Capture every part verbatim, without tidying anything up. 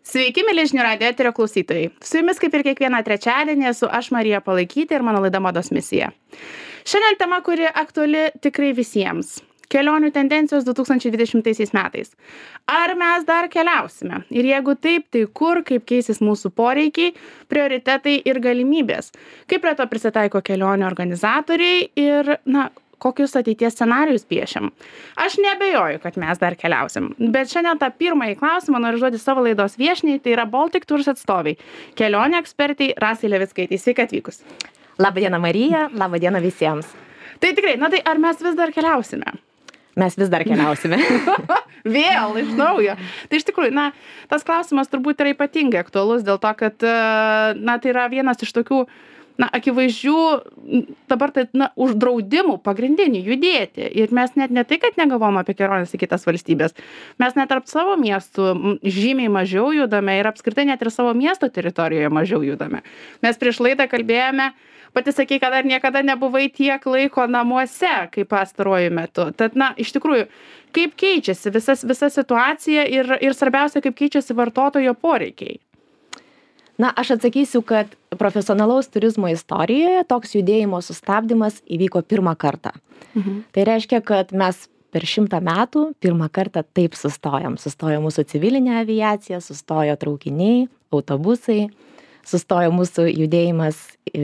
Sveiki, mėly žinių radijo eterio klausytojai. Su jumis kaip ir kiekvieną trečiadienį esu aš Marija Palaikytė ir mano laida Mados misija. Šiandien tema, kuri aktuali tikrai visiems. Kelionių tendencijos du tūkstančiai dvidešimtaisiais metais. Ar mes dar keliausime? Ir jeigu taip, tai kur, kaip keisis mūsų poreikiai, prioritetai ir galimybės? Kaip prie to prisitaiko kelionių organizatoriai ir, na, kokius ateities scenarijus piešiam? Aš neabejoju, kad mes dar keliausim. Bet šiandien tą pirmąjį klausimą noriu užduoti savo laidos viešniai, tai yra Baltic Tours atstovai, kelionių ekspertai Rasai Levickaitei. Sveiki atvykus. Labą dieną, Marija, labą dieną visiems. Tai tikrai, na tai ar mes vis dar keliausime? Mes vis dar keliausime. Vėl iš naujo. Tai iš tikrųjų, na, tas klausimas turbūt yra ypatingai aktualus dėl to, kad, na, tai yra vienas iš tokių, na, akivaizdžių dabar tai, na, uždraudimų pagrindinių judėti. Ir mes net ne tai, kad negalvom apie keliones į kitas valstybės. Mes net tarp savo miestų žymiai mažiau judame ir apskritai net ir savo miesto teritorijoje mažiau judame. Mes prieš laidą kalbėjome, pati sakei, kad dar niekada nebuvai tiek laiko namuose, kaip pastaruoju metu. Tad, na, iš tikrųjų, kaip keičiasi visas, visa situacija ir, ir svarbiausia, kaip keičiasi vartotojo poreikiai? Na, aš atsakysiu, kad profesionalaus turizmo istorijoje toks judėjimo sustabdymas įvyko pirmą kartą. Mhm. Tai reiškia, kad mes per šimtą metų pirmą kartą taip sustojom. Sustojo mūsų civilinė aviacija, sustojo traukiniai, autobusai, sustojo mūsų judėjimas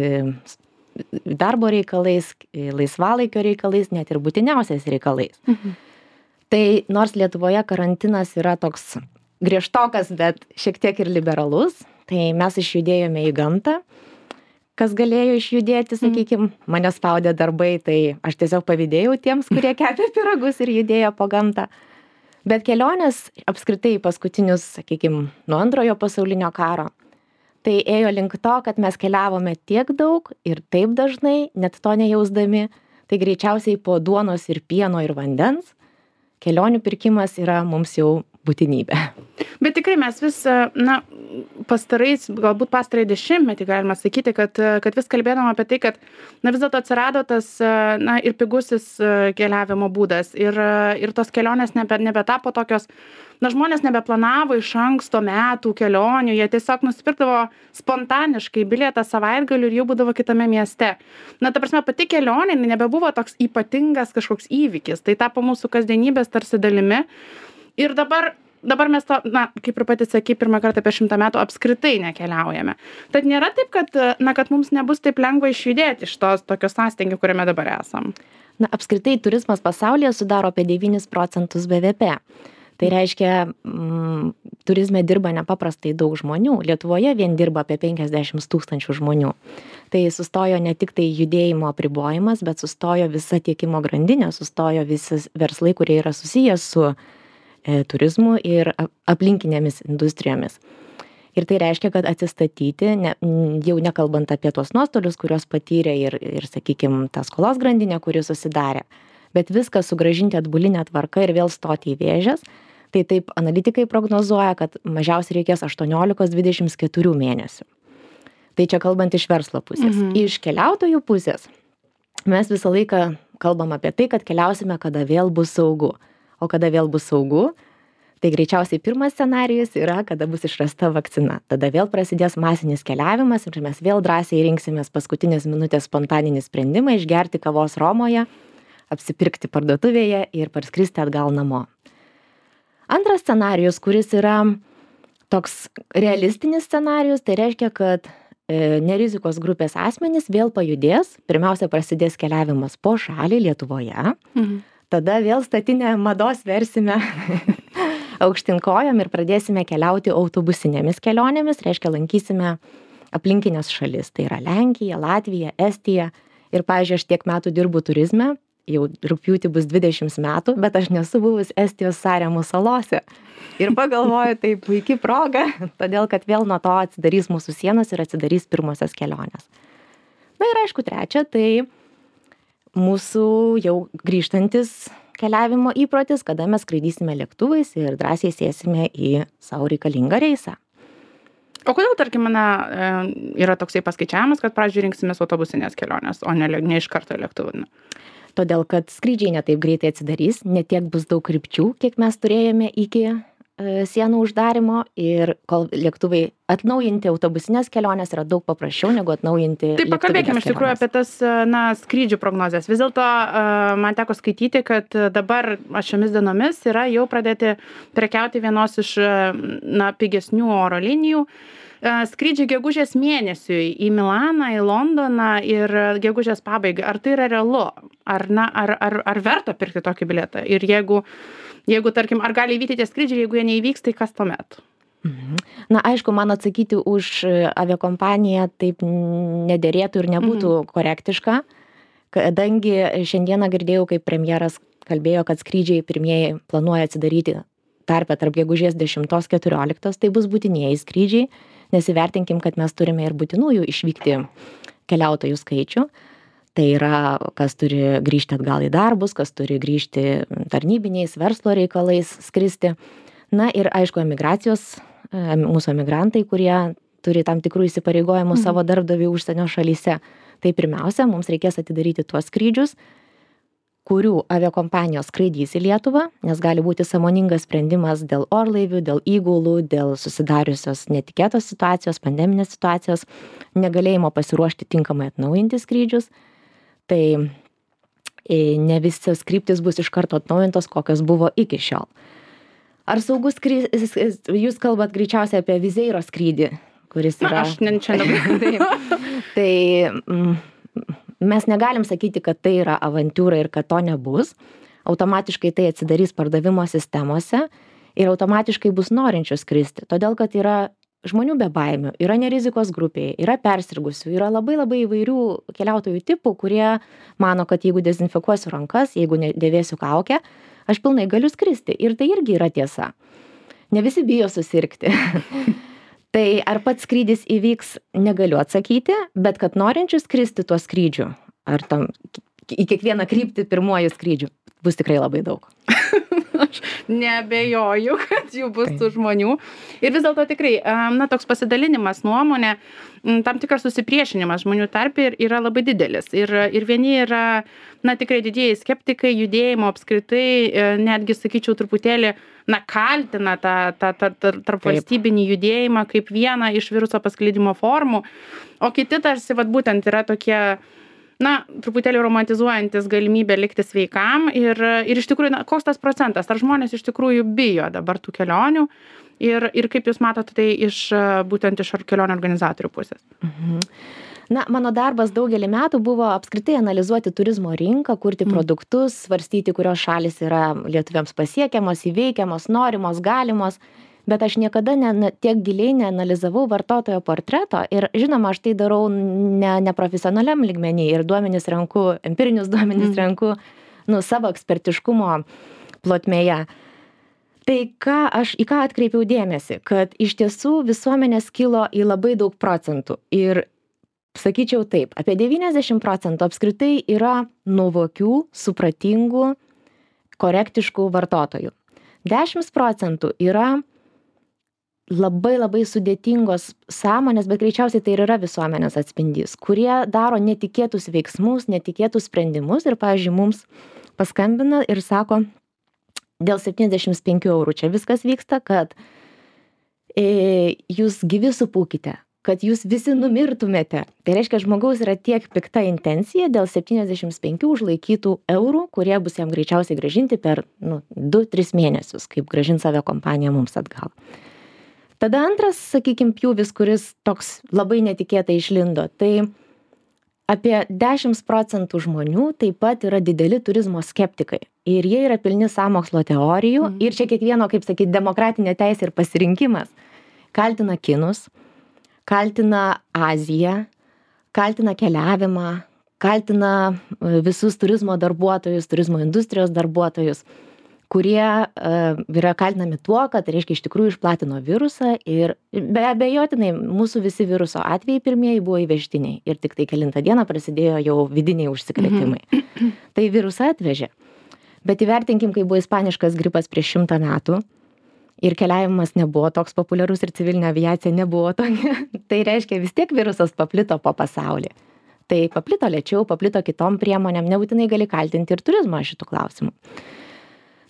darbo reikalais, laisvalaikio reikalais, net ir būtiniausiais reikalais. Mhm. Tai nors Lietuvoje karantinas yra toks griežtokas, bet šiek tiek ir liberalus, tai mes išjudėjome į gamtą. Kas galėjo išjudėti, sakykime, mane spaudė darbai, tai aš tiesiog pavydėjau tiems, kurie kepė pyragus ir judėjo po gamtą. Bet kelionės apskritai paskutinius, sakykime, nuo antrojo pasaulinio karo, tai ėjo link to, kad mes keliavome tiek daug ir taip dažnai, net to nejausdami, tai greičiausiai po duonos ir pieno ir vandens kelionių pirkimas yra mums jau būtinybė. Bet tikrai mes vis, na, pastarais, galbūt pastarąjį dešimtmetį galima sakyti, kad, kad vis kalbėdama apie tai, kad, na, vis dėlto atsirado tas, na, ir pigusis keliavimo būdas ir, ir tos kelionės nebe, nebetapo tokios, na, žmonės nebeplanavo iš anksto metų kelionių, jie tiesiog nusipirkdavo spontaniškai bilietą savaitgalių ir jau būdavo kitame mieste. Na, ta prasme, pati kelionė nebebuvo toks ypatingas kažkoks įvykis, tai tapo mūsų kasdienybės tarsi dalimi. Ir dabar, dabar mes to, na, kaip ir pati sakei, pirmą kartą per šimtą metų apskritai nekeliaujame. Tad nėra taip, kad, na, kad mums nebus taip lengva išjudėti iš tos tokios sąstingio, kuriame dabar esam. Na, apskritai turizmas pasaulyje sudaro apie devynis procentus B V P. Tai reiškia, mm, turizme dirba nepaprastai daug žmonių. Lietuvoje vien dirba apie penkiasdešimt tūkstančių žmonių. Tai sustojo ne tik tai judėjimo apribojimas, bet sustojo visa tiekimo grandinė, sustojo visi verslai, kurie yra susijęs su e, turizmu ir aplinkinėmis industrijomis. Ir tai reiškia, kad atsistatyti, ne, jau nekalbant apie tuos nuostolius, kuriuos patyrė ir, ir sakykime, tą skolos grandinę, kuri susidarė, bet viską sugrąžinti atbulinę tvarką ir vėl stoti į vėžes, tai taip analitikai prognozuoja, kad mažiausiai reikės aštuoniolika dvidešimt keturių mėnesių. Tai čia kalbant iš verslo pusės. Mhm. Iš keliautojų pusės mes visą laiką kalbam apie tai, kad keliausime, kada vėl bus saugu. O kada vėl bus saugu, tai greičiausiai pirmas scenarijus yra, kada bus išrasta vakcina. Tada vėl prasidės masinis keliavimas ir mes vėl drąsiai rinksimės paskutinės minutės spontaninį sprendimą išgerti kavos Romoje, apsipirkti parduotuvėje ir parskristi atgal namo. Antras scenarijus, kuris yra toks realistinis scenarijus, tai reiškia, kad e, nerizikos grupės asmenys vėl pajudės. Pirmiausia, prasidės keliavimas po šalį Lietuvoje. Mhm. Tada vėl statinę mados versime aukštyn kojom ir pradėsime keliauti autobusinėmis kelionėmis. Reiškia, lankysime aplinkinės šalis. Tai yra Lenkija, Latvija, Estija. Ir, pavyzdžiui, aš tiek metų dirbu turizme. Jau rugpjūtį bus dvidešimt metų, bet aš nesu buvus Estijos Saremų salose. Ir pagalvoju, tai puikiai proga, todėl kad vėl nuo to atsidarys mūsų sienos ir atsidarys pirmosios kelionės. Na ir aišku, trečia, tai mūsų jau grįžtantis keliavimo įprotis, kada mes skraidysime lėktuvais ir drąsiai sėsime į savo reikalingą reisą. O kodėl, tarkim, na, yra toksai paskaičiavimas, kad pradžioj rinksimės autobusinės kelionės, o ne, ne iš karto lėktuvų? Todėl, kad skrydžiai ne taip greitai atsidarys, ne tiek bus daug krypčių, kiek mes turėjome iki sienų uždarimo ir kol lėktuvai atnaujinti autobusinės kelionės yra daug paprasčiau negu atnaujinti Tai pakalbėkime iš tikrųjų apie tas na, skrydžių prognozes. Vis dėlto man teko skaityti, kad dabar šiomis dienomis yra jau pradėti prekiauti vienos iš na, pigesnių oro linijų. Skrydžiai gegužės mėnesiui į Milaną, į Londoną ir gegužės pabaigai. Ar tai yra realu? Ar, na, ar, ar, ar verta pirkti tokį bilietą? Ir jeigu, jeigu tarkim, ar gali įvykti tie skrydžiai, jeigu jie neįvyks, tai kas tuomet? Mhm. Na, aišku, man atsakyti už aviakompaniją taip nederėtų ir nebūtų mhm. korektiška, kadangi šiandieną girdėjau, kaip premjeras kalbėjo, kad skrydžiai pirmieji planuoja atsidaryti tarpe tarp gegužės dešimtos keturioliktos, tai bus būtinieji skrydžiai, nes įvertinkim, kad mes turime ir būtinųjų išvykti keliautojų skaičių. Tai yra, kas turi grįžti atgal į darbus, kas turi grįžti tarnybiniais, verslo reikalais, skristi. Na ir aišku, emigracijos, mūsų emigrantai, kurie turi tam tikrų įsipareigojimų mhm. savo darbdavių užsienio šalyse. Tai pirmiausia, mums reikės atidaryti tuos skrydžius, kurių aviakompanijos skraidys į Lietuvą, nes gali būti sąmoningas sprendimas dėl orlaivių, dėl įgulų, dėl susidariusios netikėtos situacijos, pandeminės situacijos, negalėjimo pasiruošti tinkamai atnaujinti skrydžius. Tai ne visas kryptis bus iš karto atnaujintos, kokios buvo iki šiol. Ar saugus skrydis, jūs kalbat greičiausiai apie Vizeiro skrydį, kuris yra... Na, aš ne čia dabar. Tai... Mm, mes negalim sakyti, kad tai yra avantūra ir kad to nebus. Automatiškai tai atsidarys pardavimo sistemose ir automatiškai bus norinčių skristi. Todėl, kad yra žmonių be baimių, yra nerizikos grupėje, yra persirgusių, yra labai labai įvairių keliautojų tipų, kurie mano, kad jeigu dezinfekuosiu rankas, jeigu dėvėsiu kaukę, aš pilnai galiu skristi. Ir tai irgi yra tiesa. Ne visi bijo susirgti. Tai ar pats skrydis įvyks, negaliu atsakyti, bet kad norinčių skristi tuo skrydžiu, ar tam į kiekvieną kryptį pirmuoju skrydžiu, bus tikrai labai daug. Aš neabejoju, kad jų bus tų žmonių. Ir vis dėlto tikrai, na, toks pasidalinimas nuomonė, tam tikras susipriešinimas žmonių tarpe yra labai didelis. Ir, ir vieni yra, na, tikrai didieji skeptikai, judėjimo apskritai, netgi, sakyčiau, truputėlį, na, kaltina tą, tą, tą tarp valstybinį judėjimą kaip vieną iš viruso paskleidimo formų, o kiti tarsi, vat, būtent yra tokie, na, truputėlį romantizuojantis galimybę likti sveikam ir, ir iš tikrųjų, na, koks tas procentas, ar žmonės iš tikrųjų bijo dabar tų kelionių ir, ir kaip jūs matote tai iš, būtent iš kelionių organizatorių pusės? Mhm. Na, mano darbas daugelį metų buvo apskritai analizuoti turizmo rinką, kurti mm. produktus, svarstyti, kurios šalis yra lietuviams pasiekiamos, įveikiamos, norimos, galimos, bet aš niekada ne, ne, tiek giliai neanalizavau vartotojo portreto ir žinoma, aš tai darau ne, neprofesionaliam lygmenį ir duomenis renku, empirinius duomenis mm. renku, nu, savo ekspertiškumo plotmėje. Tai ką aš, į ką atkreipiau dėmesį, kad iš tiesų visuomenė skilo į labai daug procentų ir sakyčiau taip, apie devyniasdešimt procentų apskritai yra nuovokių, supratingų, korektiškų vartotojų. dešimt procentų yra labai labai sudėtingos sąmonės, bet greičiausiai tai ir yra visuomenės atspindys, kurie daro netikėtus veiksmus, netikėtus sprendimus ir, pavyzdžiui, mums paskambina ir sako, dėl septyniasdešimt penkių eurų čia viskas vyksta, kad e, jūs gyvi supūkite, kad jūs visi numirtumėte. Tai reiškia, žmogaus yra tiek pikta intencija dėl septyniasdešimt penkių užlaikytų eurų, kurie bus jam greičiausiai grąžinti per nu, du tris mėnesius, kaip grąžins aviakompanija mums atgal. Tada antras, sakykim, pjūvis, kuris toks labai netikėtai išlindo, tai apie dešimt procentų žmonių taip pat yra dideli turizmo skeptikai. Ir jie yra pilni sąmokslo teorijų. Mm. Ir čia kiekvieno, kaip sakyti, demokratinė teisė ir pasirinkimas. Kaltina kinus, kaltina Aziją, kaltina keliavimą, kaltina visus turizmo darbuotojus, turizmo industrijos darbuotojus, kurie uh, yra kaltinami tuo, kad, reiškia, iš tikrųjų išplatino virusą ir be abejotinai mūsų visi viruso atvejai pirmieji buvo įvežtiniai ir tik tai kelintą dieną prasidėjo jau vidiniai užsikrėtimai. Mhm. Tai virusą atvežė. Bet įvertinkim, kai buvo ispaniškas gripas prieš šimtą metų, ir keliavimas nebuvo toks populiarus ir civilinė aviacija nebuvo tokia. Tai reiškia, vis tiek virusas paplito po pasaulį. Tai paplito lėčiau, paplito kitom priemonėm, nebūtinai gali kaltinti ir turizmą šitų klausimų.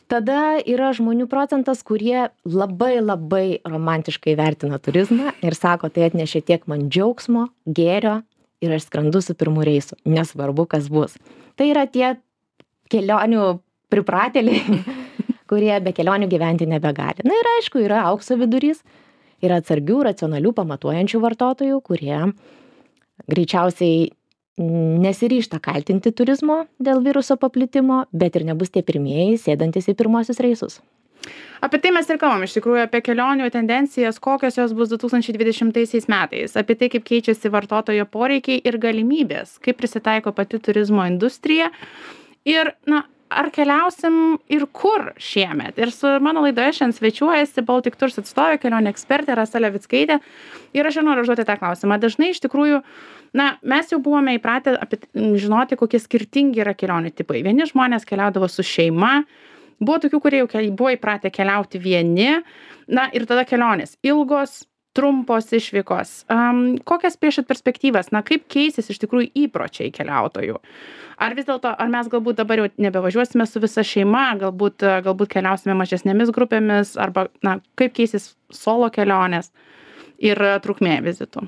Tada yra žmonių procentas, kurie labai labai romantiškai vertina turizmą ir sako, tai atnešė tiek man džiaugsmo, gėrio ir aš skrendu su pirmu reisu, nesvarbu, kas bus. Tai yra tie kelionių pripratėliai, kurie be kelionių gyventi nebegali. Na ir aišku, yra aukso vidurys, yra atsargių, racionalių, pamatuojančių vartotojų, kurie greičiausiai nesiryžta kaltinti turizmo dėl viruso paplitimo, bet ir nebus tie pirmieji sėdantis į pirmosius reisus. Apie tai mes ir kalbam, iš tikrųjų, apie kelionių tendencijas, kokios jos bus du tūkstančiai dvidešimtaisiais metais, apie tai, kaip keičiasi vartotojo poreikiai ir galimybės, kaip prisitaiko pati turizmo industrija ir, na, ar keliausim ir kur šiemet. Ir su mano laidoje šiandien svečiuojasi Baltic Tours atstovė, kelionių ekspertė Rasa Levickaitė. Ir aš ir noriu užduoti tą klausimą. Dažnai iš tikrųjų, na, mes jau buvome įpratę apie, žinoti, kokie skirtingi yra kelionių tipai. Vieni žmonės keliaudavo su šeima, buvo tokių, kurie jau buvo įpratę keliauti vieni, na ir tada kelionės ilgos, trumpos išvykos. Um, kokias piešit perspektyvas, na kaip keisis iš tikrųjų įpročiai keliautojų? Ar vis dėlto, ar mes galbūt dabar jau nebevažiuosime su visa šeima, galbūt, galbūt keliausime mažesnėmis grupėmis, arba, na, kaip keisis solo kelionės ir trukmė vizitų?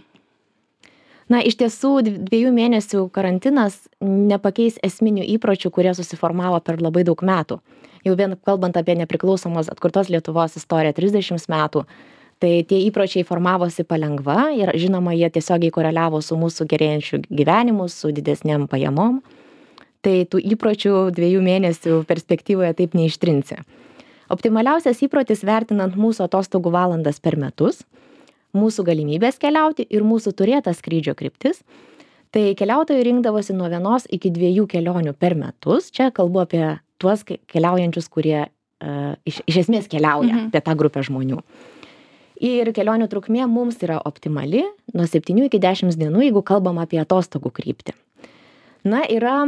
Na, iš tiesų, dviejų mėnesių karantinas nepakeis esminių įpročių, kurie susiformavo per labai daug metų. Jau vien kalbant apie nepriklausomos atkurtos Lietuvos istoriją trisdešimt metų, tai tie įpročiai formavosi palengva ir, žinoma, jie tiesiogiai koreliavo su mūsų gerėjančiu gyvenimu, su didesniam pajamom. Tai tų įpročių dviejų mėnesių perspektyvoje taip neištrinsi. Optimaliausias įprotis vertinant mūsų atostogų valandas per metus, mūsų galimybės keliauti ir mūsų turėtas skrydžio kryptis, tai keliautojai rinkdavosi nuo vienos iki dviejų kelionių per metus. Čia kalbu apie tuos keliaujančius, kurie uh, iš, iš esmės keliauja, mhm. apie tą grupę žmonių. Ir kelionių trukmė mums yra optimali nuo septynių iki dešimt dienų, jeigu kalbam apie atostogų kryptį. Na, yra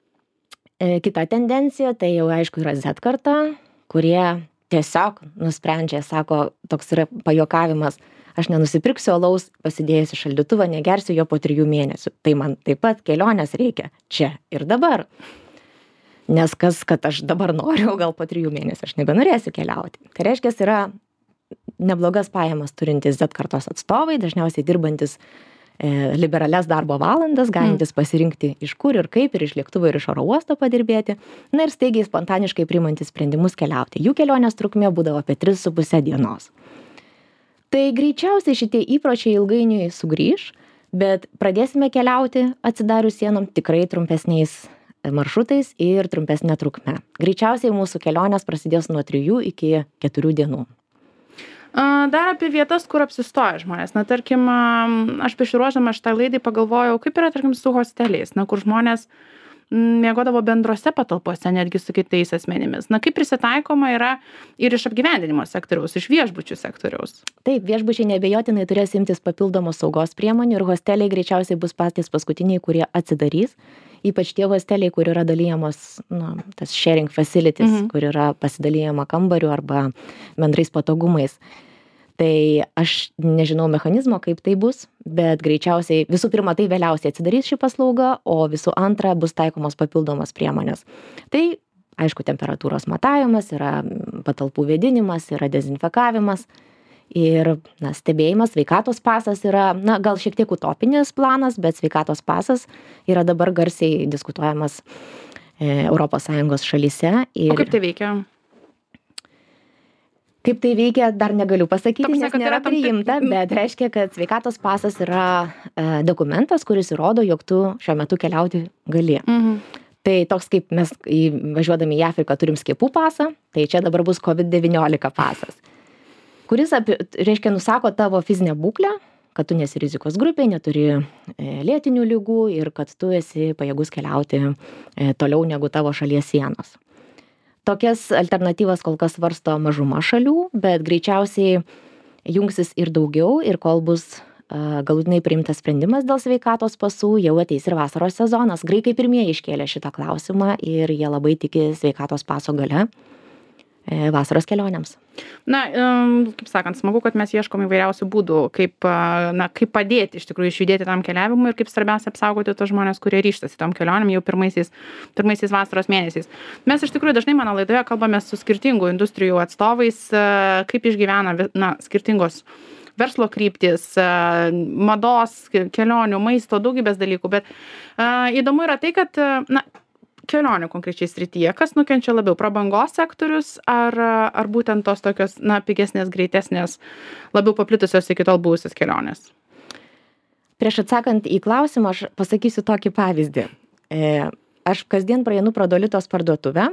e, kita tendencija, tai jau aišku yra Z karta, kurie tiesiog nusprendžia, sako, toks yra pajuokavimas, aš nenusipirksiu alaus, pasidėjęs į šaldytuvą, negersiu jo po trijų mėnesių. Tai man taip pat kelionės reikia čia ir dabar. Nes kas, kad aš dabar noriu, gal po trijų mėnesių aš nebenorėsiu keliauti. Tai reiškia, yra neblogas pajamas turintys Z kartos atstovai, dažniausiai dirbantis e, liberalias darbo valandas, galintis pasirinkti iš kur ir kaip, ir iš lėktuvo, ir iš oro uosto padirbėti, na ir staigiai spontaniškai priimantis sprendimus keliauti. Jų kelionės trukmė būdavo apie tris su puse dienos. Tai greičiausiai šitie įpročiai ilgainiui sugrįž, bet pradėsime keliauti atsidarius sienom tikrai trumpesniais maršrutais ir trumpesnė trukme. Greičiausiai mūsų kelionės prasidės nuo trijų iki keturių dienų. Dar apie vietas, kur apsistoja žmonės. Na, tarkim, aš besiruošdama šitai laidai pagalvojau, kaip yra, tarkim, su hosteliais, na, kur žmonės miegodavo bendrose patalpose, netgi su kitais asmenimis. Na, kaip prisitaikoma yra ir iš apgyvendinimo sektoriaus, iš viešbučių sektoriaus? Taip, viešbučiai neabejotinai turės imtis papildomos saugos priemonių ir hosteliai greičiausiai bus patys paskutiniai, kurie atsidarys. Ypač tie hosteliai, kur yra dalyjamos, nu, tas sharing facilities, mhm. kur yra pasidalyjama kambariu arba bendrais patogumais. Tai aš nežinau mechanizmo, kaip tai bus, bet greičiausiai visų pirma, tai vėliausiai atsidarys ši paslauga, o visų antra bus taikomos papildomos priemonės. Tai, aišku, temperatūros matavimas, yra patalpų vėdinimas, yra dezinfekavimas. Ir na, stebėjimas, sveikatos pasas yra, na, gal šiek tiek utopinis planas, bet sveikatos pasas yra dabar garsiai diskutuojamas e, Europos Sąjungos šalyse. Ir... O kaip tai veikia? Kaip tai veikia, dar negaliu pasakyti, Toks, nes nėra priimta, bet reiškia, kad sveikatos pasas yra e, dokumentas, kuris įrodo, jog tu šiuo metu keliauti gali. Mhm. Tai toks kaip mes į, važiuodami į Afriką turim skiepų pasą, tai čia dabar bus COVID devyniolika pasas. Kuris, apie, reiškia, nusako tavo fizinę būklę, kad tu nesi rizikos grupėje, neturi e, lėtinių ligų ir kad tu esi pajėgus keliauti e, toliau negu tavo šalies sienos. Tokias alternatyvas kol kas svarsto mažuma šalių, bet greičiausiai jungsis ir daugiau ir kol bus e, galutinai priimtas sprendimas dėl sveikatos pasų, jau ateis ir vasaros sezonas. Graikai pirmieji iškėlė šitą klausimą ir jie labai tiki sveikatos paso gale. vasaros kelionėms. Na, kaip sakant, smagu, kad mes ieškom įvairiausių būdų, kaip, na, kaip padėti iš tikrųjų išjudėti tam keliavimui ir kaip svarbiausia apsaugoti tos žmonės, kurie ryžtasi tom kelionėm jau pirmaisiais, pirmaisiais vasaros mėnesiais. Mes iš tikrųjų dažnai mano laidoje kalbame su skirtingų industrijų atstovais, kaip išgyvena, na, skirtingos verslo kryptis, mados, kelionių, maisto, daugybės dalykų, bet a, įdomu yra tai, kad, na, kelionių konkrečiai srityje, kas nukenčia labiau, prabangos sektorius ar, ar būtent tos tokios, na, pigesnės, greitesnės, labiau paplitusios iki tol buvusios kelionės? Prieš atsakant į klausimą, aš pasakysiu tokį pavyzdį. E, aš kasdien praeinu pro Dolitos parduotuvę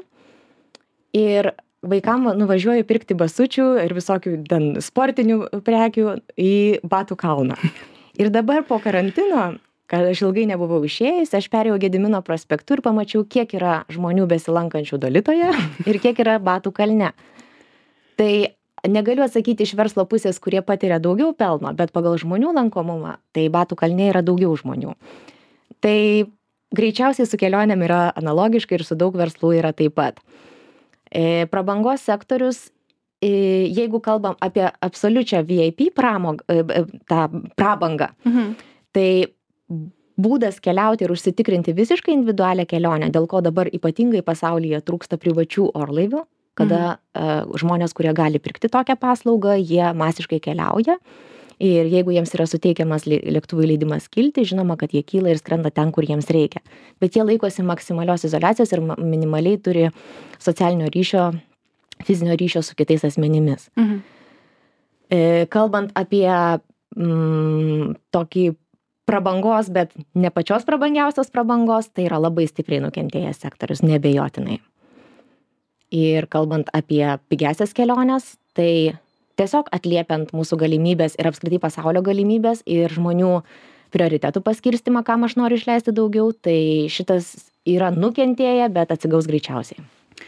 ir vaikam nuvažiuoju pirkti basučių ir visokių ten sportinių prekių į Batų kalną. Ir dabar po karantino, kad aš ilgai nebuvau išėjęs, aš perėjau Gedimino prospektu ir pamačiau, kiek yra žmonių besilankančių Dolitoje ir kiek yra Batų kalne. Tai negaliu atsakyti iš verslo pusės, kurie patiria daugiau pelno, bet pagal žmonių lankomumą, tai Batų kalne yra daugiau žmonių. Tai greičiausiai su kelionėm yra analogiškai ir su daug verslų yra taip pat. E, prabangos sektorius, e, jeigu kalbam apie absoliučią V I P pramog, e, tą prabangą, mhm. tai būdas keliauti ir užsitikrinti visiškai individualią kelionę, dėl ko dabar ypatingai pasaulyje trūksta privačių orlaivių, kada mhm. uh, žmonės, kurie gali pirkti tokią paslaugą, jie masiškai keliauja ir jeigu jiems yra suteikiamas lėktuvui leidimas kilti, žinoma, kad jie kyla ir skrenda ten, kur jiems reikia. Bet jie laikosi maksimalios izoliacijos ir minimaliai turi socialinio ryšio, fizinio ryšio su kitais asmenimis. Mhm. E, kalbant apie mm, tokį prabangos, bet ne pačios prabangiausios prabangos, tai yra labai stipriai nukentėjęs sektorius, neabejotinai. Ir kalbant apie pigesias keliones, tai tiesiog atliepiant mūsų galimybės ir apskritai pasaulio galimybės ir žmonių prioritetų paskirstimą, kam aš noriu išleisti daugiau, tai šitas yra nukentėję, bet atsigaus greičiausiai.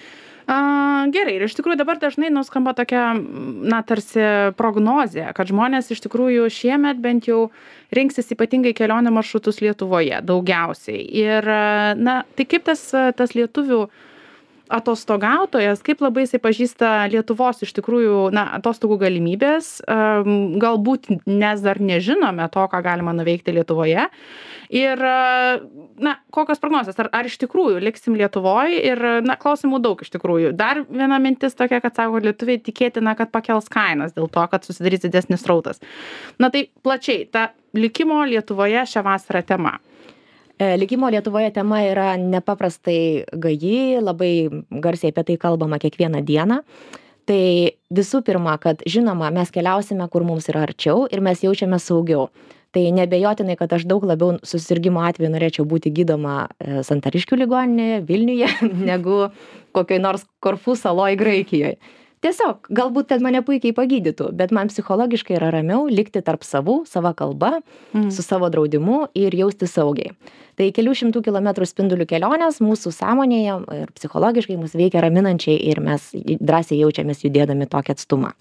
A, gerai, ir iš tikrųjų dabar dažnai nuskamba tokia, na, tarsi prognozė, kad žmonės iš tikrųjų šiemet bent jau rinksis ypatingai kelionių maršrutus Lietuvoje daugiausiai. Ir, na, tai kaip tas, tas lietuvių atostogautojas, kaip labai jisai pažįsta Lietuvos iš tikrųjų, na, atostogų galimybės, galbūt nes dar nežinome to, ką galima nuveikti Lietuvoje. Ir, na, kokios prognozės, ar, ar iš tikrųjų liksim Lietuvoje ir, na, klausimų daug iš tikrųjų. Dar viena mintis tokia, kad sako, lietuviai tikėtina, kad pakels kainas dėl to, kad susidarys didesnis srautas. Na tai plačiai, ta likimo Lietuvoje šią vasarą tema. Likimo Lietuvoje tema yra nepaprastai gaji, labai garsiai apie tai kalbama kiekvieną dieną. Tai visų pirma, kad žinoma, mes keliausime, kur mums yra arčiau ir mes jaučiame saugiau. Tai nebejotinai, kad aš daug labiau susirgimo atveju norėčiau būti gydoma Santariškių ligoninėje, Vilniuje, negu kokioj nors Korfų saloj Graikijoje. Tiesiog, galbūt ten mane puikiai pagydytų, bet man psichologiškai yra ramiau likti tarp savų, sava kalba, mm. su savo draudimu ir jausti saugiai. Tai kelių šimtų kilometrų spindulių kelionės mūsų sąmonėje ir psichologiškai mus veikia raminančiai ir mes drąsiai jaučiamės judėdami tokį atstumą.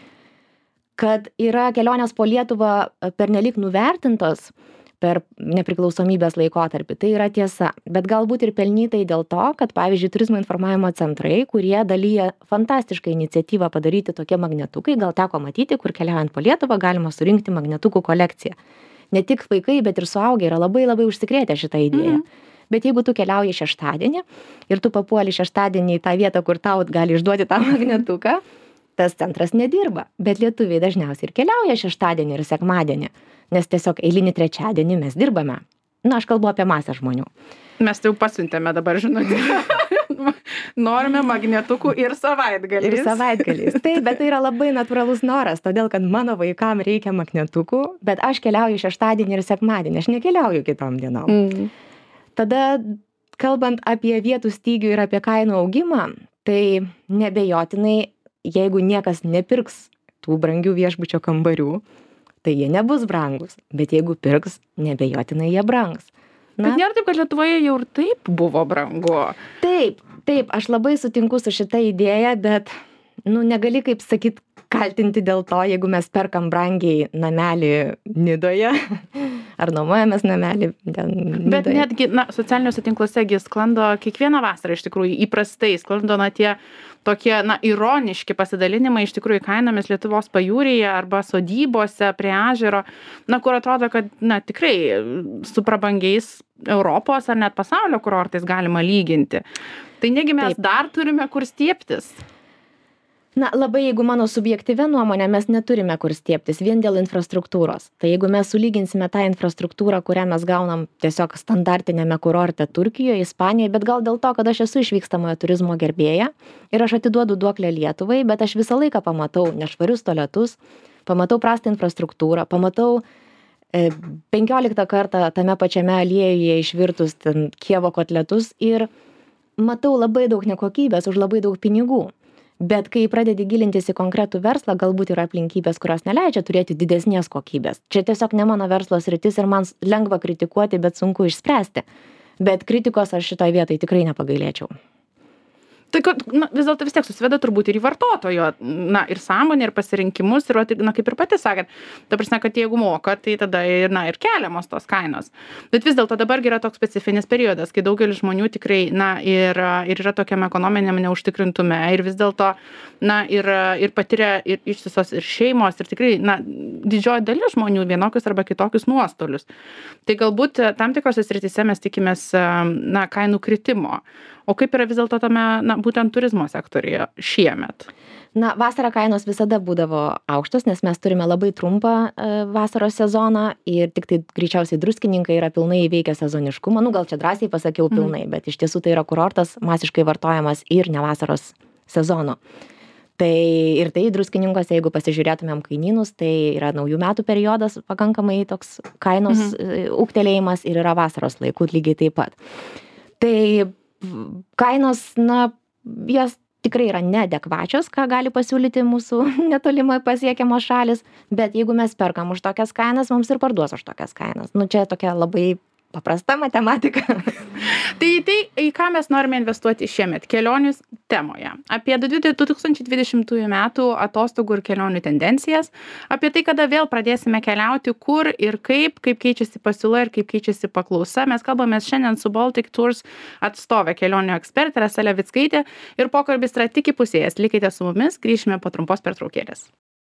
Kad yra kelionės po Lietuvą pernelyg nuvertintos per nepriklausomybės laikotarpį, tai yra tiesa, bet galbūt ir pelnytai dėl to, kad, pavyzdžiui, turizmo informavimo centrai, kurie dalyja fantastišką iniciatyvą padaryti tokie magnetukai, gal teko matyti, kur keliaujant po Lietuvą galima surinkti magnetukų kolekciją. Ne tik vaikai, bet ir suaugę yra labai labai užsikrėtę šitą idėją. Mm-hmm. Bet jeigu tu keliauji šeštadienį ir tu papuoli šeštadienį į tą vietą, kur tau gali išduoti tą magnetuką, tas centras nedirba. Bet lietuviai dažniausiai ir keliauja šeštadienį ir sekmadienį, nes tiesiog eilinį trečiadienį mes dirbame. Na, aš kalbu apie masę žmonių. Mes tai jau pasiuntėme dabar žinutę. Norime magnetukų ir savaitgaliais. Ir savaitgaliais. Taip, bet tai yra labai natūralus noras, todėl kad mano vaikam reikia magnetukų, bet aš keliauju šeštadienį ir sekmadienį, aš nekeliauju kitom dienom. Mm. Tada, kalbant apie vietų stygių ir apie kainų augimą, tai nebejotinai, jeigu niekas nepirks tų brangių viešbučio kambarių, tai jie nebus brangus, bet jeigu pirks, nebejotinai jie brangs. Na, bet nėra taip, kad Lietuvoje jau ir taip buvo brangu. Taip, taip, aš labai sutinku su šita idėja, bet, nu, negali, kaip sakyt, kaltinti dėl to, jeigu mes perkam brangiai namelį Nidoje, ar nuomojamės namelį. Ten, Bet tai. netgi, na, socialiniuose tinkluose gi sklando kiekvieną vasarą iš tikrųjų įprastai, sklando, na, tie tokie, na, ironiški pasidalinimai iš tikrųjų kainomis Lietuvos pajūryje arba sodybose prie ežero, na, kur atrodo, kad, na, tikrai su prabangiais Europos ar net pasaulio kurortais galima lyginti. Tai negi mes Taip. dar turime kur stiebtis? Na, labai jeigu mano subjektyvia nuomonė, mes neturime kur stiebtis vien dėl infrastruktūros. Tai jeigu mes sulyginsime tą infrastruktūrą, kurią mes gaunam tiesiog standartinėme kurorte Turkijoje, Ispanijoje, bet gal dėl to, kad aš esu išvykstamojo turizmo gerbėja ir aš atiduodu duoklę Lietuvai, bet aš visą laiką pamatau nešvarius tualetus, pamatau prastą infrastruktūrą, pamatau e, penkioliktą kartą tame pačiame aliejuje išvirtus ten Kievo kotletus ir matau labai daug nekokybės už labai daug pinigų. Bet kai pradedi gilintis į konkretų verslą, galbūt yra aplinkybės, kurios neleidžia turėti didesnės kokybės. Čia tiesiog ne mano verslo sritis ir man lengva kritikuoti, bet sunku išspręsti. Bet kritikos aš šitoj vietoj tikrai nepagailėčiau. Tai, na, vis dėlto vis tiek susiveda turbūt ir į vartotojo, na, ir sąmonę, ir pasirinkimus, ir, na, kaip ir pati sakėt, ta prasme, kad jeigu moka, tai tada ir, na, ir keliamos tos kainos. Bet vis dėlto dabar yra toks specifinis periodas, kai daugelis žmonių tikrai, na, ir, ir yra tokiam ekonominiam neužtikrintume, ir vis dėlto, na, ir, ir patiria ir išsisos ir šeimos, ir tikrai, na, didžioji dalis žmonių vienokius arba kitokius nuostolius. Tai galbūt tam tikrose srityse mes tikimės, na, kainų kritimo. O kaip yra vis dėlto tame, na, būtent turizmo sektoriuje šiemet? Na, vasarą kainos visada būdavo aukštos, nes mes turime labai trumpą e, vasaros sezoną ir tik tai greičiausiai druskininkai yra pilnai įveikę sezoniškumą. Nu, gal čia drąsiai pasakiau pilnai, mm. bet iš tiesų tai yra kurortas masiškai vartojamas ir ne vasaros sezonu. Tai ir tai druskininkuose, jeigu pasižiūrėtumėm kainynus, tai yra naujų metų periodas pakankamai toks kainos mm. ūgtelėjimas ir yra vasaros laikų lygiai taip pat. Tai kainos, na, jos tikrai yra neadekvačios, ką gali pasiūlyti mūsų netolimai pasiekiamos šalis, bet jeigu mes perkam už tokias kainas, mums ir parduos už tokias kainas. Nu, čia tokia labai paprasta matematika. Tai tai, į ką mes norime investuoti šiemet kelionių temoje. Apie du tūkstančiai dvidešimtųjų metų atostogų ir kelionių tendencijas, apie tai, kada vėl pradėsime keliauti, kur ir kaip, kaip keičiasi pasiūla ir kaip keičiasi paklausa. Mes kalbame šiandien su Baltic Tours atstovė kelionių ekspertė Rasa Levickaitė ir pokalbis yra tik įpusėjęs. Likite su mumis, grįšime po trumpos pertraukėlės.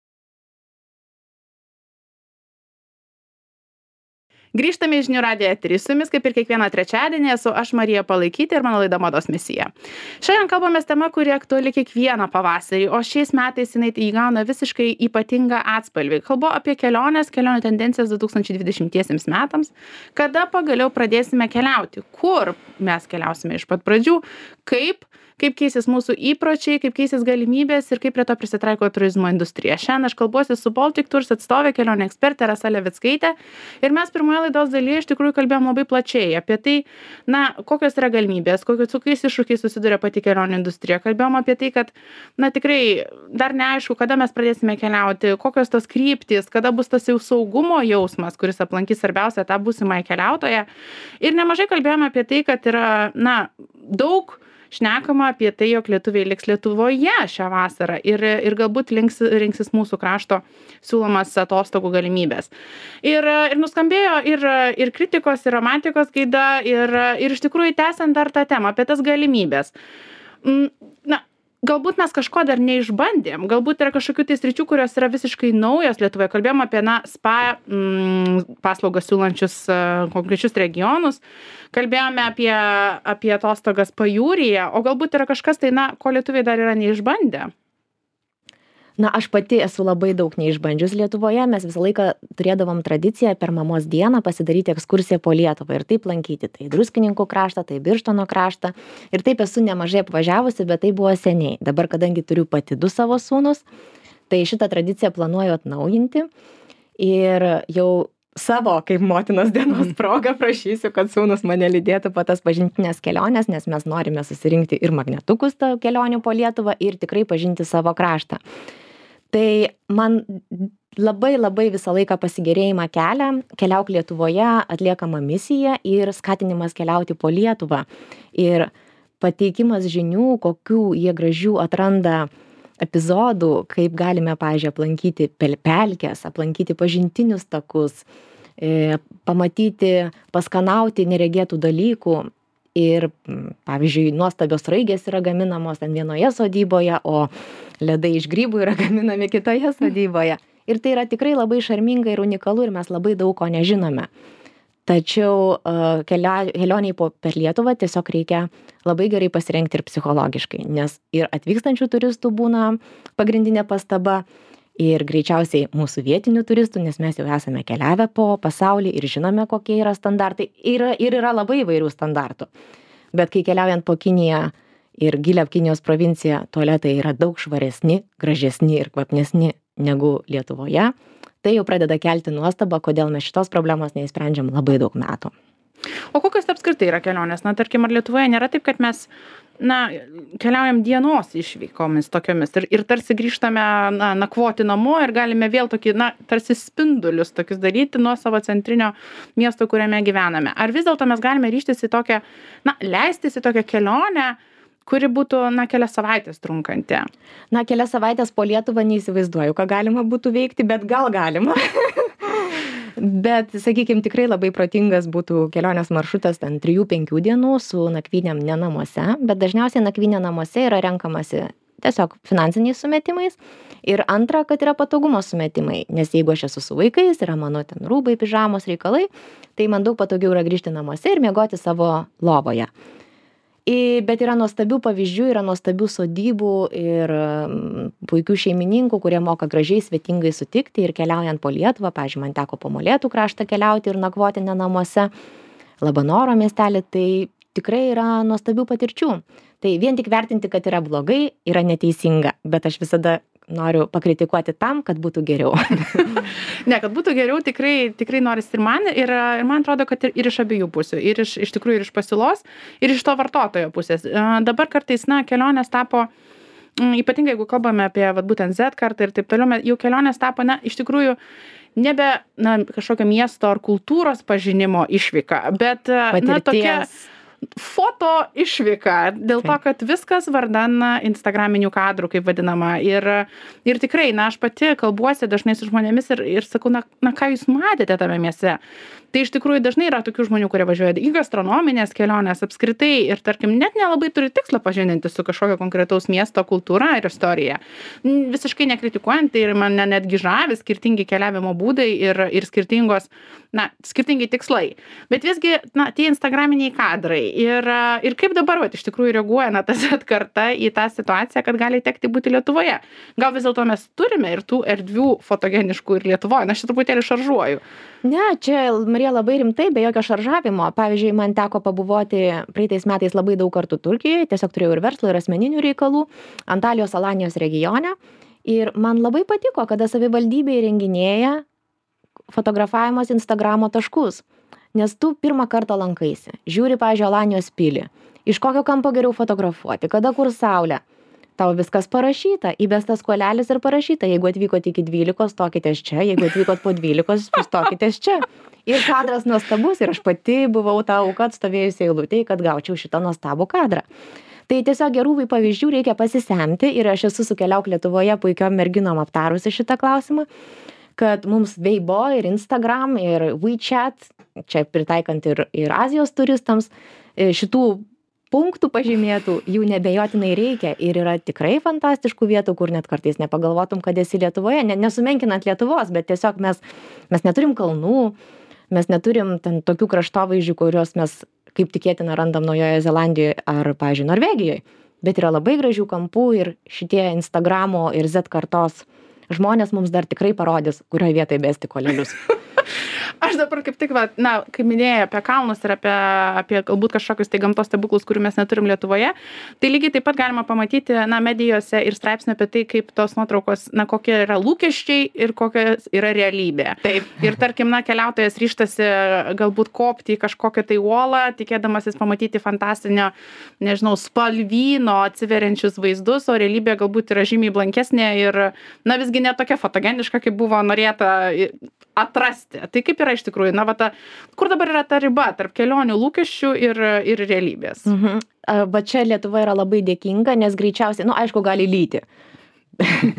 Grįžtame į Žinių radijo eterį. Su jumis, kaip ir kiekvieną trečiadienį, esu aš Marija Palaikytė ir mano laida Mados misija. Šiandien kalbamės tema, kuri aktuali kiekvieną pavasarį, o šiais metais jinai įgauna visiškai ypatingą atspalvį. Kalbu apie keliones, kelionių tendencijas du tūkstančiai dvidešimtiesiems metams, kada pagaliau pradėsime keliauti, kur mes keliausime iš pat pradžių, kaip kaip keisis mūsų įpročiai, kaip keisis galimybės ir kaip prie to prisitaiko turizmo industrija. Šiandien aš kalbuosi su Baltic Tours atstovė kelionių ekspertė Rasa Levickaitė ir mes pirmoje laidos dalyje iš tikrųjų kalbėjom labai plačiai apie tai, na, kokios yra galimybės, kokius su kokiais iššūkiais susiduria pati kelionių industrija. Kalbėjom apie tai, kad, na, tikrai dar neaišku, kada mes pradėsime keliauti, kokios tos kryptys, kada bus tas jau saugumo jausmas, kuris aplankys svarbiausia tą būsimąją keliautoją. Ir nemažai kalbėjome apie tai, kad yra, na, daug šnekama apie tai, jog lietuviai liks Lietuvoje šią vasarą ir, ir galbūt links, rinksis mūsų krašto siūlomas atostogų galimybės. Ir, ir nuskambėjo ir, ir kritikos, ir romantikos gaida, ir, ir iš tikrųjų tęsiant dar tą temą apie tas galimybės. Na, galbūt mes kažko dar neišbandėm, galbūt yra kažkokių tai sričių, kurios yra visiškai naujos Lietuvoje. Kalbėjom apie, na, spa mm, paslaugas siūlančius uh, konkrečius regionus, kalbėjome apie, apie atostogas pajūryje, o galbūt yra kažkas tai, na, ko lietuviai dar yra neišbandę. Na, aš pati esu labai daug neišbandžius Lietuvoje, mes visą laiką turėdavom tradiciją per mamos dieną pasidaryti ekskursiją po Lietuvą ir taip lankyti tai Druskininkų kraštą, tai Birštono kraštą ir taip esu nemažai apvažiavusi, bet tai buvo seniai. Dabar, kadangi turiu pati du savo sūnus, tai šitą tradiciją planuoju atnaujinti ir jau savo kaip motinos dienos proga prašysiu, kad sūnus mane lydėtų po tas pažintinės kelionės, nes mes norime susirinkti ir magnetukus tą kelionių po Lietuvą ir tikrai pažinti savo kraštą. Tai man labai labai visą laiką pasigėrėjimą kelia Keliauk Lietuvoje atliekama misija ir skatinimas keliauti po Lietuvą. Ir pateikimas žinių, kokių jie gražių atranda epizodų, kaip galime, pavyzdžiui, aplankyti pelkes, aplankyti pažintinius takus, pamatyti, paskanauti neregėtų dalykų. Ir, pavyzdžiui, nuostabios raigės yra gaminamos ten vienoje sodyboje, o ledai iš grybų yra gaminami kitoje sodyboje. Ir tai yra tikrai labai šarminga ir unikalu ir mes labai daug ko nežinome. Tačiau kelioniai po per Lietuvą tiesiog reikia labai gerai pasirengti ir psichologiškai, nes ir atvykstančių turistų būna pagrindinė pastaba ir greičiausiai mūsų vietinių turistų, nes mes jau esame keliavę po pasaulį ir žinome, kokie yra standartai. Ir, ir yra labai įvairių standartų. Bet kai keliaujant po Kiniją ir gilią Kinijos provinciją, tualetai yra daug švaresni, gražesni ir kvapnesni negu Lietuvoje, tai jau pradeda kelti nuostabą, kodėl mes šitos problemos neįsprendžiam labai daug metų. O kokios apskritai yra kelionės? Na, tarkim, ar Lietuvoje nėra taip, kad mes, na, keliaujam dienos išvykomis tokiomis ir, ir tarsi grįžtame, na, nakvoti namo ir galime vėl tokį, na, tarsi spindulius tokius daryti nuo savo centrinio miesto, kuriame gyvename. Ar vis dėlto mes galime ryžtis į tokią, na, leistis į tokią kelionę, kuri būtų, na, kelias savaitės trunkanti? Na, kelias savaitės po Lietuvą neįsivaizduoju, ką galima būtų veikti, bet gal galima. Bet, sakykime, tikrai labai protingas būtų kelionės maršrutas ten trijų penkių dienų su nakvynėm ne namuose, bet dažniausiai nakvynė namuose yra renkamasi tiesiog finansiniais sumetimais. Ir antra, kad yra patogumo sumetimai, nes jeigu aš esu su vaikais, yra mano ten rūbai, pižamos reikalai, tai man daug patogiau yra grįžti namuose ir miegoti savo lovoje. I, bet yra nuostabių pavyzdžių, yra nuostabių sodybų ir mm, puikių šeimininkų, kurie moka gražiai svetingai sutikti ir keliaujant po Lietuvą, pavyzdžiui, man teko po Molėtų kraštą keliauti ir nakvoti ne namuose, Labanoro miestelį, tai tikrai yra nuostabių patirčių. Tai vien tik vertinti, kad yra blogai, yra neteisinga, bet aš visada noriu pakritikuoti tam, kad būtų geriau. Ne, kad būtų geriau, tikrai, tikrai noris ir man, ir, ir man atrodo, kad ir, ir iš abiejų pusių, ir iš, iš tikrųjų ir iš pasiūlos, ir iš to vartotojo pusės. Dabar kartais, na, kelionės tapo, ypatingai jeigu kalbame apie, vat, būtent Z kartą ir taip toliau, jau kelionės tapo, na, iš tikrųjų, nebe, na, kažkokio miesto ar kultūros pažinimo išvyka, bet, patirties. Na, tokia foto išvyka, dėl to, kad viskas vardan instagraminių kadrų, kaip vadinama. Ir, ir tikrai, na, aš pati kalbuosi dažnai su žmonėmis ir, ir sakau, na, na, ką jūs matėte tame mieste? Tai iš tikrųjų dažnai yra tokių žmonių, kurie važiuoja į gastronominės kelionės apskritai ir, tarkim, net nelabai turi tikslą pažindinti su kažkokio konkretaus miesto kultūra ir istorija. Visiškai nekritikuojant, tai ir mane netgi žavi skirtingi keliavimo būdai ir, ir skirtingos, na, skirtingi tikslai. Bet visgi, na, tie instagraminiai kadrai ir, ir kaip dabar, va, iš tikrųjų reaguoja, na, tas atkarta į tą situaciją, kad gali tekti būti Lietuvoje. Gal vis dėlto mes turime ir tų erdvių fotogeniškų ir Lietuvoje, na, aš čia truputėlį šaržuoju. Ne, čia, Marija, labai rimtai, be jokio šaržavimo. Pavyzdžiui, man teko pabuvoti praeitais metais labai daug kartų Turkijoje, tiesiog turėjau ir verslo, ir asmeninių reikalų, Antalijos Alanijos regione. Ir man labai patiko, kada savivaldybė įrenginėja fotografavimas Instagramo taškus. Nes tu pirmą kartą lankaisi, žiūri, pavyzdžiui, Alanijos pilį, iš kokio kampo geriau fotografuoti, kada kur saulė. Tau viskas parašyta, įbestas kuolelis ir parašyta, jeigu atvykot iki dvylikos, stokitės čia, jeigu atvykot po dvylikos, stokitės čia. Ir kadras nuostabus ir aš pati buvau ta auka atstovėjusi eilutėj, kad gaučiau šitą nuostabų kadrą. Tai tiesiog gerų pavyzdžių reikia pasisemti ir aš esu su Keliauk Lietuvoje puikiom merginom aptarusi šitą klausimą, kad mums Weibo ir Instagram ir WeChat, čia pritaikant ir, ir Azijos turistams, šitų punktų pažymėtų jų nebejotinai reikia ir yra tikrai fantastiškų vietų, kur net kartais nepagalvotum, kad esi Lietuvoje, ne, nesumenkinant Lietuvos, bet tiesiog mes, mes neturim kalnų, mes neturim ten tokių kraštovaizdžių, kuriuos mes kaip tikėtina randam Naujojoje Zelandijoje ar, pavyzdžiui, Norvegijoje, bet yra labai gražių kampų ir šitie Instagramo ir Z kartos žmonės mums dar tikrai parodys, kurioje vietoje besti kolelius. Aš dabar kaip tik, va, na, kaip minėjai apie kalnus ir apie, apie galbūt kažkokius tai gamtos stebuklus, kurių mes neturim Lietuvoje, tai lygiai taip pat galima pamatyti, na, medijose ir straipsnių apie tai, kaip tos nuotraukos, na, kokie yra lūkesčiai ir kokia yra realybė. Taip. Ir tarkim, na, keliautojas ryštasi galbūt kopti į kažkokią tai uolą, tikėdamasis pamatyti fantastinio, nežinau, spalvyno atsiveriančius vaizdus, o realybė galbūt yra žymiai blankesnė ir, na, visgi ne tokia fotogeniška, kaip buvo norėta atrasti. Tai kaip yra iš tikrųjų, na, va, ta, kur dabar yra ta riba tarp kelionių lūkesčių ir, ir realybės? Mhm. Va čia Lietuva yra labai dėkinga, nes greičiausiai, nu, aišku, gali lyti.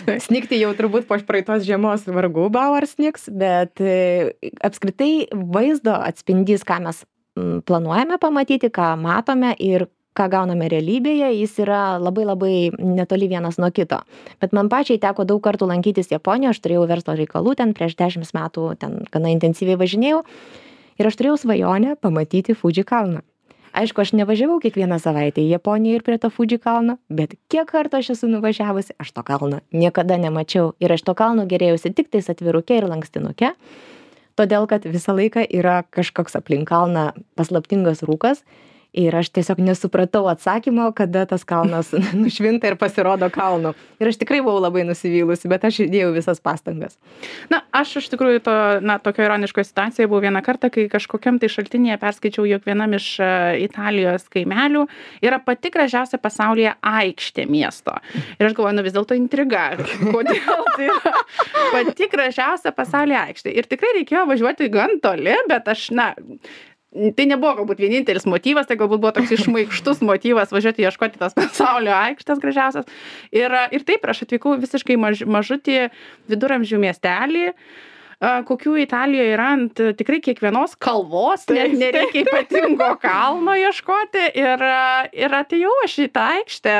Snigti jau turbūt po praeitos žiemos vargu bau ar snigs, bet e, apskritai vaizdo atspindys, ką mes m, planuojame pamatyti, ką matome ir ką gauname realybėje, jis yra labai labai netoli vienas nuo kito. Bet man pačiai teko daug kartų lankytis Japonijoje, aš turėjau verslo reikalų ten prieš dešimt metų, ten gana intensyviai važinėjau ir aš turėjau svajonę pamatyti Fuji kalną. Aišku, aš nevažiavau kiekvieną savaitę į Japoniją ir prie to Fuji kalno, bet kiek kartų aš esu nuvažiavusi, aš to kalno niekada nemačiau ir aš to kalno gerėjausi tik tais atviruke ir lankstinuke, todėl kad visą laiką yra kažkoks aplink kalną paslaptingas rūkas. Ir aš tiesiog nesupratau atsakymo, kada tas kalnas nušvinta ir pasirodo kalnu. Ir aš tikrai buvau labai nusivylusi, bet aš įdėjau visas pastangas. Na, aš iš tikrųjų to, na, tokio ironiško situacijoje buvau vieną kartą, kai kažkokiam tai šaltinėje perskaičiau, jog vienam iš uh, Italijos kaimelių yra pati gražiausia pasaulyje aikštė miesto. Ir aš galvoju, nu vis dėlto intriga, kodėl tai yra pati gražiausia pasaulyje aikštė. Ir tikrai reikėjo važiuoti gan toli, bet aš, na, tai nebuvo galbūt vienintelis motyvas, tai galbūt buvo toks išmaikštus motyvas važiuoti ieškoti tos pasaulio aikštės gražiausias. Ir, ir taip, aš atvykau visiškai maž, mažutį viduramžių miestelį, kokių Italijoje yra ant tikrai kiekvienos kalvos, net nereikia ypatingo kalno ieškoti. Ir, ir atėjau aš į tą aikštę.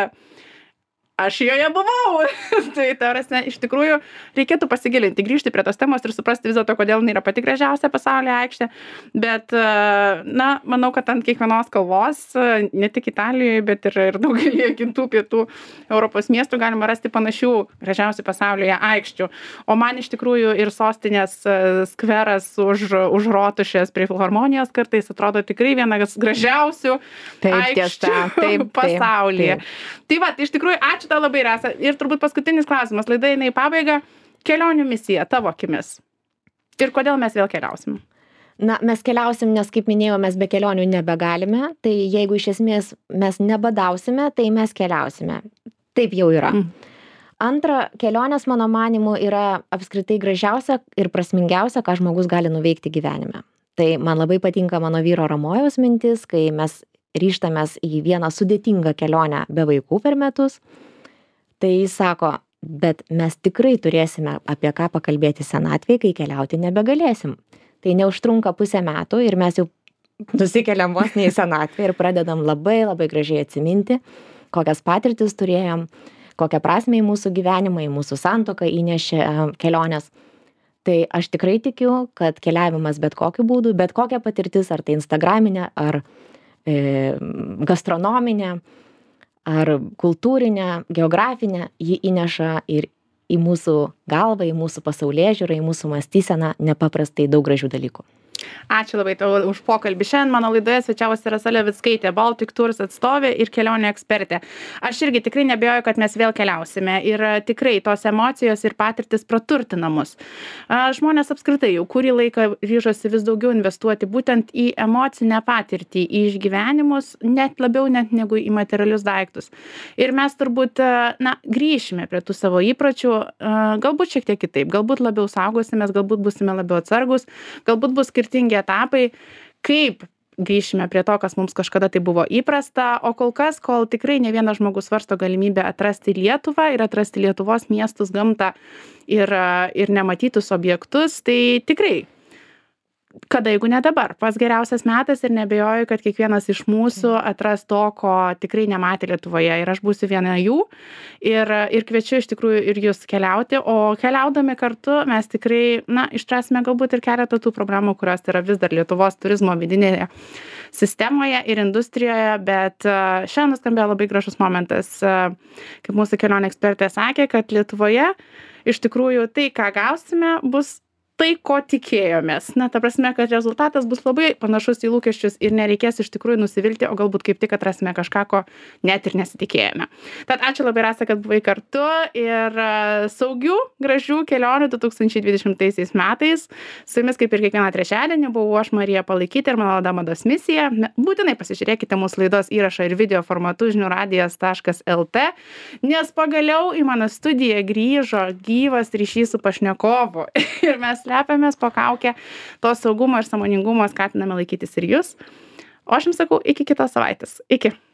Aš joje buvau. Tai tarsi, iš tikrųjų, reikėtų pasigilinti, grįžti prie tos temos ir suprasti vis dėlto, kodėl jinai yra pati gražiausia pasaulyje aikštė. Bet, na, manau, kad ant kiekvienos kalvos, ne tik Italijoje, bet ir, ir daugelį kitų pietų Europos miestų galima rasti panašių gražiausių pasaulyje aikščių. O man iš tikrųjų ir sostinės skveras už, už Rotušės prie Filharmonijos kartais atrodo tikrai vienas gražiausių taip, aikščių tiesa, taip, pasaulyje. taip, taip. Tai va, iš tikrųjų, ačiū tau labai, Rasa. Ir turbūt paskutinis klausimas, laida eina į pabaigą. Kelionių misija tavo akimis. Ir kodėl mes vėl keliausim? Na, mes keliausim, nes, kaip minėjau, mes be kelionių nebegalime. Tai jeigu iš esmės mes nebadausime, tai mes keliausime. Taip jau yra. Mm. Antra, kelionės, mano manimu, yra apskritai gražiausia ir prasmingiausia, ką žmogus gali nuveikti gyvenime. Tai man labai patinka mano vyro Ramojaus mintis, kai mes ryžtamės į vieną sudėtingą kelionę be vaikų per metus. Tai jis sako, bet mes tikrai turėsime apie ką pakalbėti senatvėje, kai keliauti nebegalėsim. Tai neužtrunka pusę metų ir mes jau nusikeliam vos ne į senatvę ir pradedam labai labai gražiai atsiminti, kokias patirtis turėjom, kokią prasmę į mūsų gyvenimą, į mūsų santuoką įnešė kelionės. Tai aš tikrai tikiu, kad keliavimas bet kokiu būdu, bet kokia patirtis, ar tai instagraminė, ar e, gastronominė, ar kultūrinę, geografinę, ji įneša ir į mūsų galvą, į mūsų pasaulėžiūrą, į mūsų mąstyseną nepaprastai daug gražių dalykų. Ačiū labai tau už pokalbį. Šiandien mano laidoje svečiavosi Rasa Levickaitė, Baltic Tours atstovė ir kelionių ekspertė. Aš irgi tikrai neabejoju, kad mes vėl keliausime ir tikrai tos emocijos ir patirtis praturtina mus. Žmonės apskritai jau kurį laiką ryžosi vis daugiau investuoti būtent į emocinę patirtį, į išgyvenimus, net labiau net negu į materialius daiktus. Ir mes turbūt, na, grįšime prie tų savo įpročių, galbūt šiek tiek kitaip, galbūt labiau saugosimės, galbūt būsime labiau atsargus, galbūt bus skirtingi etapai, kaip grįšime prie to, kas mums kažkada tai buvo įprasta, o kol kas, kol tikrai ne vienas žmogus svarsto galimybę atrasti Lietuvą ir atrasti Lietuvos miestus, gamtą ir, ir nematytus objektus, tai tikrai, kada jeigu ne dabar, pats geriausias metas ir neabejoju, kad kiekvienas iš mūsų atras to, ko tikrai nematė Lietuvoje ir aš būsiu viena jų ir, ir kviečiu iš tikrųjų ir jūs keliauti, o keliaudami kartu mes tikrai, na, ištrasime galbūt ir keletą tų problemų, kurios yra vis dar Lietuvos turizmo vidinėje sistemoje ir industrijoje, bet šiandien nuskambėjo labai gražus momentas, kaip mūsų kelionių ekspertė sakė, kad Lietuvoje iš tikrųjų tai, ką gausime, bus tai, ko tikėjomės. Na, ta prasme, kad rezultatas bus labai panašus į lūkesčius ir nereikės iš tikrųjų nusivilti, o galbūt kaip tik atrasime kažką, ko net ir nesitikėjome. Tad ačiū labai, Rasa, kad buvai kartu ir saugių, gražių kelionių du tūkstančiai dvidešimtaisiais metais. Su jumis, kaip ir kiekvieną trečiadienį, buvau aš, Marija Palaikytė ir mano laida Mados misija. Būtinai pasižiūrėkite mūsų laidos įrašą ir video formatu žinių radijas taškas lt, nes pagaliau į mano studiją grįžo gyvas ryšys su pašnekovu ir mes slepiamės po kaukę, to saugumo ir sąmoningumo skatiname laikytis ir jūs. O aš jums sakau, iki kitos savaitės. Iki.